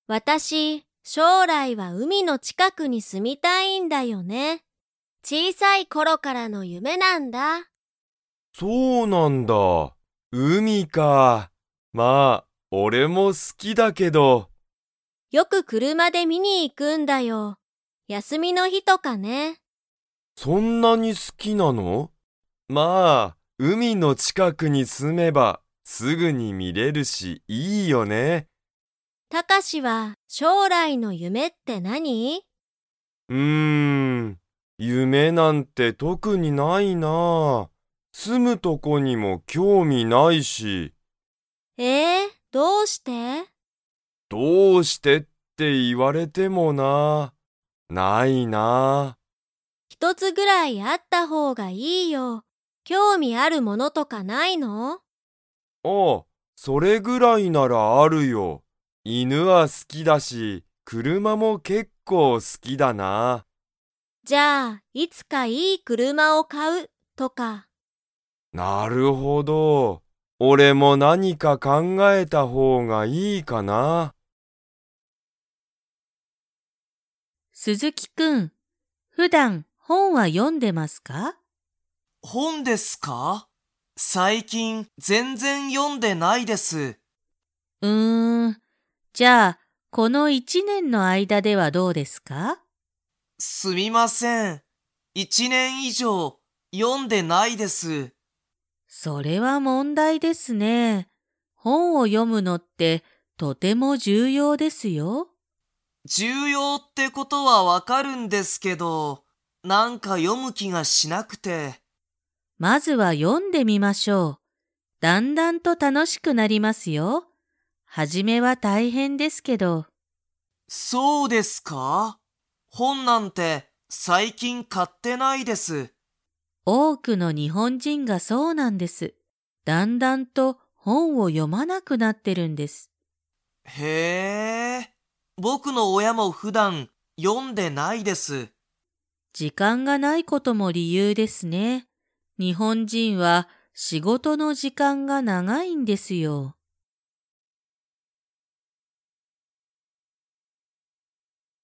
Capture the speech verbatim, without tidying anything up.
私、将来は海の近くに住みたいんだよね。小さい頃からの夢なんだ。 そうなんだ。海か。まあ、俺も好きだけど。 よく車で見に行くんだよ。休みの日とかね。 そんなに好きなの？まあ、海の近くに住めばすぐに見れるしいいよね。 たかしは将来の夢って何？ うーん、夢なんて特にないな。住むとこにも興味ないし。 えー、どうして？ どうしてって言われてもな。ないな。 一つぐらいあった方がいいよ。興味あるものとかないの？ ああ、それぐらいならあるよ。犬は好きだし、車も結構好きだな。 じゃあ、いつかいい車を買うとか。 なるほど。俺も何か考えた方がいいかな。 鈴木くん、普段本は読んでますか？ 本ですか？最近全然読んでないです。 うーん、じゃあ、この一年の間ではどうですか？ すみません。一年以上読んでないです。 それは問題ですね。本を読むのってとても重要ですよ。 重要ってことはわかるんですけど、なんか読む気がしなくて。 まずは読んでみましょう。だんだんと楽しくなりますよ。はじめは大変ですけど。 そうですか？本なんて最近買ってないです。 多くの日本人がそうなんです。だんだんと本を読まなくなってるんです。 へえ、僕の親も普段読んでないです。 時間がないことも理由ですね。日本人は仕事の時間が長いんですよ。